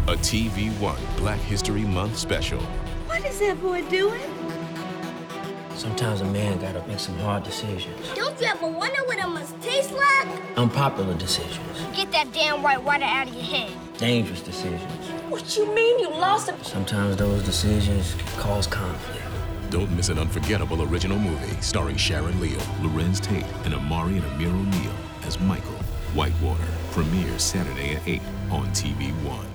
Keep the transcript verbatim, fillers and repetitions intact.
A T V One Black History Month special. What is that boy doing? Sometimes a man gotta make some hard decisions. Don't you ever wonder what it must taste like? Unpopular decisions. Get that damn white water out of your head. Dangerous decisions. What you mean you lost him? Sometimes those decisions can cause conflict. Don't miss an unforgettable original movie starring Sharon Leal, Lorenz Tate, and Amari and Amir O'Neal as Michael, Whitewater. Premieres Saturday at eight on T V One.